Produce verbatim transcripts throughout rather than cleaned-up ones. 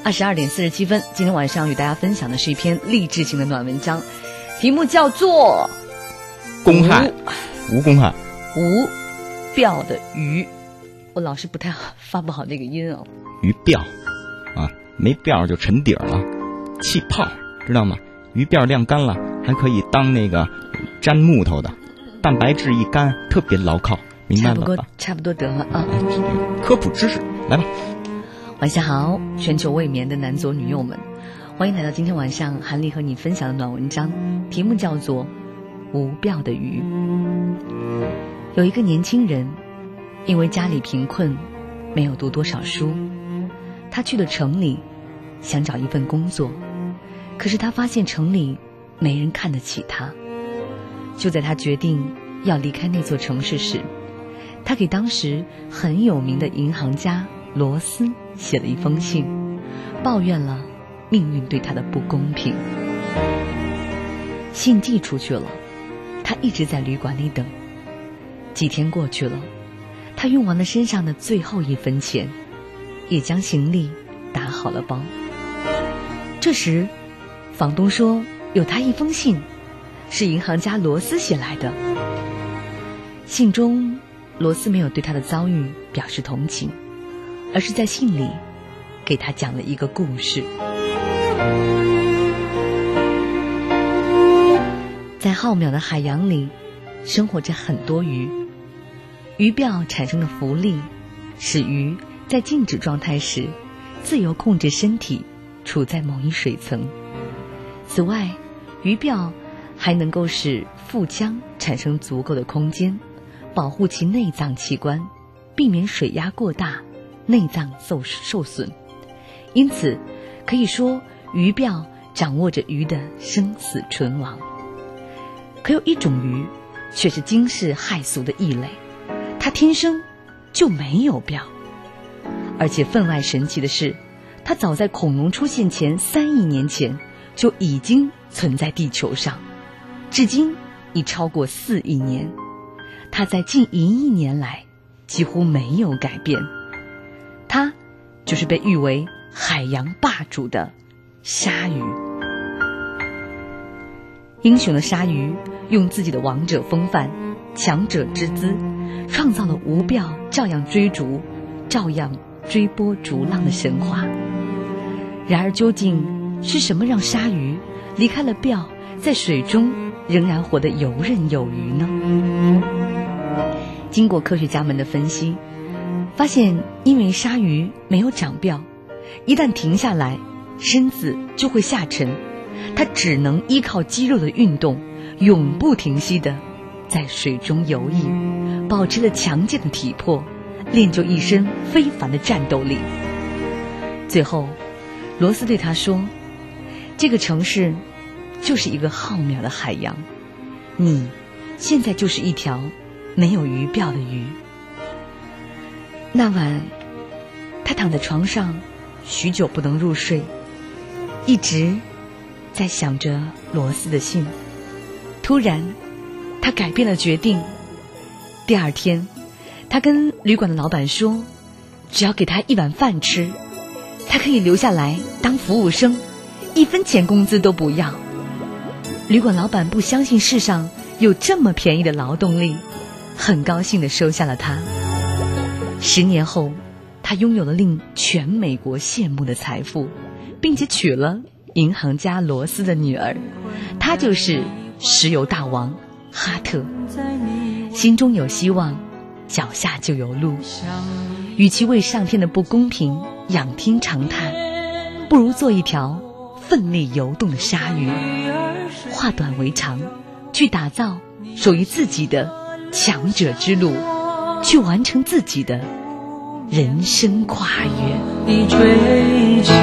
二十二点四十七分，今天晚上与大家分享的是一篇励志型的暖文章，题目叫做公害，无公害， 无调的鱼。我老是不太好发不好那个音哦。 鱼鳔啊，没鳔就沉底儿了，气泡知道吗？鱼鳔晾干了，还可以当那个粘木头的，蛋白质一干特别牢靠，明白了吧？ 差不多，差不多得了啊。 科普知识，来吧。 晚上好，全球未眠的男左女右们，欢迎来到今天晚上韩丽和你分享的暖文章，题目叫做无鳔的鱼。有一个年轻人，因为家里贫困，没有读多少书，他去了城里，想找一份工作，可是他发现城里没人看得起他。就在他决定要离开那座城市时，他给当时很有名的银行家罗斯写了一封信，抱怨了命运对他的不公平。信寄出去了，他一直在旅馆里等。几天过去了，他用完了身上的最后一分钱，也将行李打好了包。这时房东说有他一封信，是银行家罗斯写来的。信中罗斯没有对他的遭遇表示同情，而是在信里给他讲了一个故事。在浩渺的海洋里生活着很多鱼，鱼鳔产生的浮力使鱼在静止状态时自由控制身体处在某一水层。此外，鱼鳔还能够使腹腔产生足够的空间，保护其内脏器官，避免水压过大，内脏受受损。因此可以说鱼鳔掌握着鱼的生死存亡。可有一种鱼却是惊世骇俗的异类，它天生就没有鳔。而且分外神奇的是，它早在恐龙出现前三亿年前就已经存在地球上，至今已超过四亿年。它在近一亿年来几乎没有改变，它就是被誉为海洋霸主的鲨鱼。英雄的鲨鱼用自己的王者风范、强者之姿，创造了无鳔照样追逐、照样追波逐浪的神话。然而究竟是什么让鲨鱼离开了鳔，在水中仍然活得游刃有余呢？经过科学家们的分析，发现因为鲨鱼没有长鳔，一旦停下来，身子就会下沉，它只能依靠肌肉的运动，永不停息地在水中游弋，保持了强健的体魄，练就一身非凡的战斗力。最后罗斯对他说，这个城市就是一个浩渺的海洋，你现在就是一条没有鱼鳔的鱼。那晚他躺在床上许久不能入睡，一直在想着罗斯的信。突然他改变了决定，第二天他跟旅馆的老板说，只要给他一碗饭吃，他可以留下来当服务生，一分钱工资都不要。旅馆老板不相信世上有这么便宜的劳动力，很高兴地收下了他。十年后，他拥有了令全美国羡慕的财富，并且娶了银行家罗斯的女儿，他就是石油大王哈特。心中有希望，脚下就有路。与其为上天的不公平仰天长叹，不如做一条奋力游动的鲨鱼，化短为长，去打造属于自己的强者之路，去完成自己的人生跨越。 你追求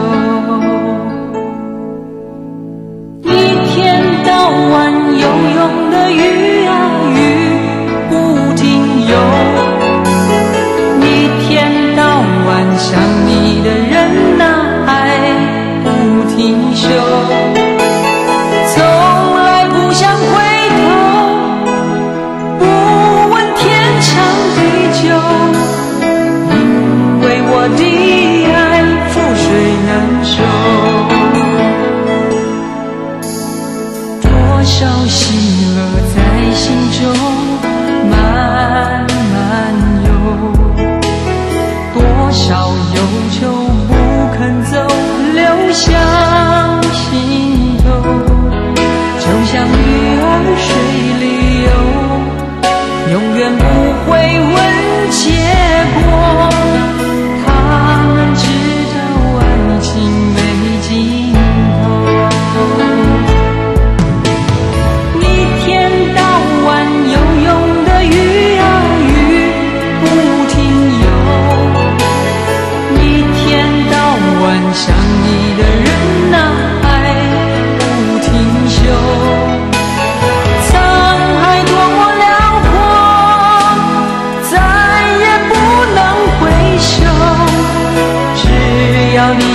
一天到晚游泳的鱼啊鱼不停游，一天到晚想你的人啊爱不停休，从来不想回头，不问天长地久，因为我的爱覆水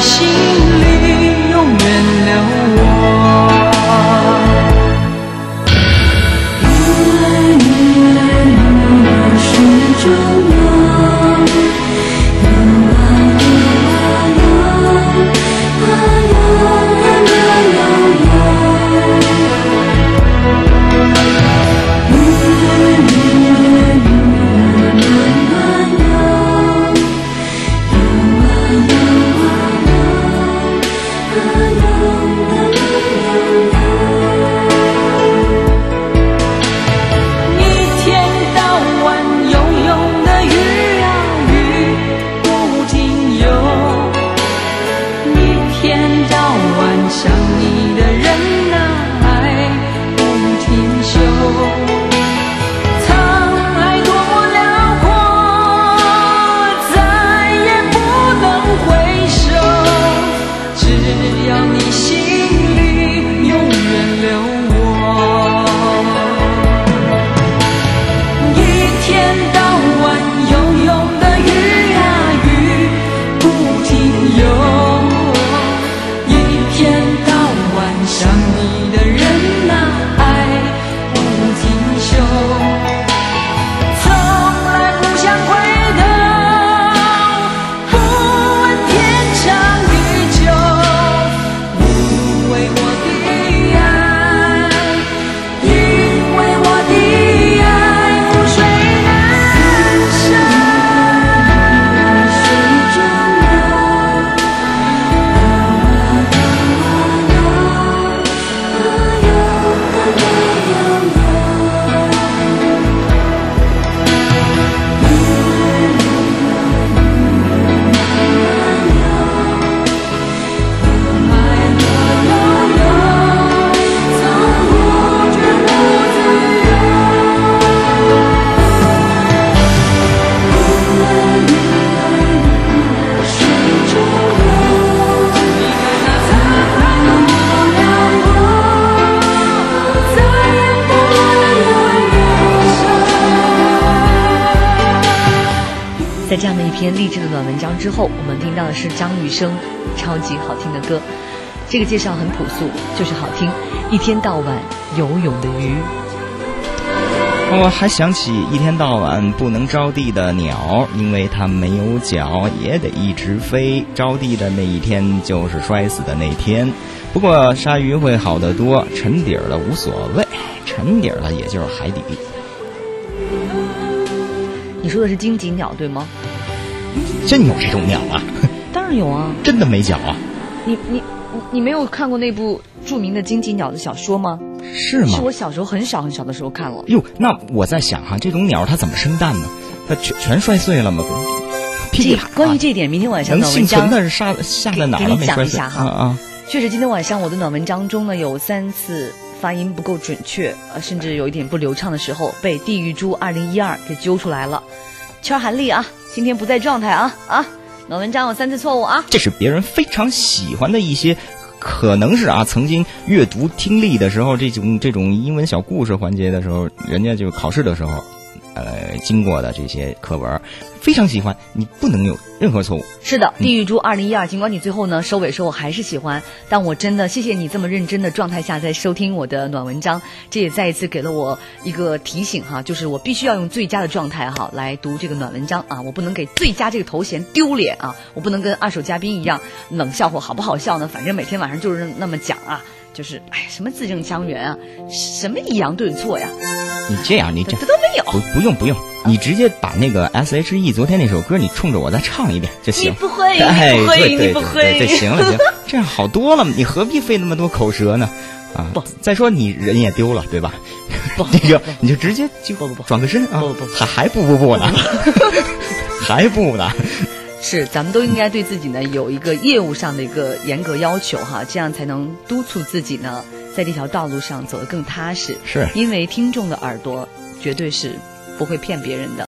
心里永远留我。 在这样的一篇励志的暖文章之后，我们听到的是张雨生超级好听的歌。这个介绍很朴素，就是好听。一天到晚游泳的鱼。 我还想起一天到晚不能着地的鸟，因为它没有脚，也得一直飞。着地的那一天就是摔死的那天。不过鲨鱼会好得多，沉底儿了无所谓，沉底儿了也就是海底。 你说的是荆棘鸟对吗？ 真有这种鸟啊？ 当然有啊。 真的没脚啊？ 你你你没有看过那部著名的荆棘鸟的小说吗？ 是吗？ 是我小时候很小很小的时候看了。 哟，那我在想哈，这种鸟它怎么生蛋呢？它全全摔碎了吗？噼里啪啦。 关于这一点，明天晚上能幸存暖文章的是下下在哪儿了？ 给你讲一下哈。 啊啊！ 确实，今天晚上我的暖文章中呢有三次发音不够准确，呃，甚至有一点不流畅的时候，被地狱猪二零一二给揪出来了。圈韩丽啊，今天不在状态啊啊！暖文章有三次错误啊！ 这是别人非常喜欢的一些，可能是啊，曾经阅读听力的时候，这种这种英文小故事环节的时候，人家就考试的时候，呃，经过的这些课文，非常喜欢，你不能有任何错误。 是的，地狱猪二零一二，尽管你最后呢收尾说我还是喜欢，但我真的谢谢你这么认真的状态下在收听我的暖文章，这也再一次给了我一个提醒哈，就是我必须要用最佳的状态哈来读这个暖文章啊，我不能给最佳这个头衔丢脸啊，我不能跟二手嘉宾一样冷笑话，好不好笑呢？反正每天晚上就是那么讲啊。就是哎，什么字正腔圆啊，什么抑扬顿挫呀？ 你这样，你这这都没有。 不不用不用，你直接把那个 S H E 昨天那首歌，你冲着我再唱一遍就行。 你不会， 哎、 你不会， 对对你不会。 对对，行了行，这样好多了，你何必费那么多口舌呢？啊， 不， 再说你人也丢了，对吧？ 不， 这个你就直接就不不不转个身啊， 不不还还不不不呢，还不呢。 是，咱们都应该对自己呢有一个业务上的一个严格要求哈，这样才能督促自己呢在这条道路上走得更踏实。 是， 因为听众的耳朵绝对是不会骗别人的。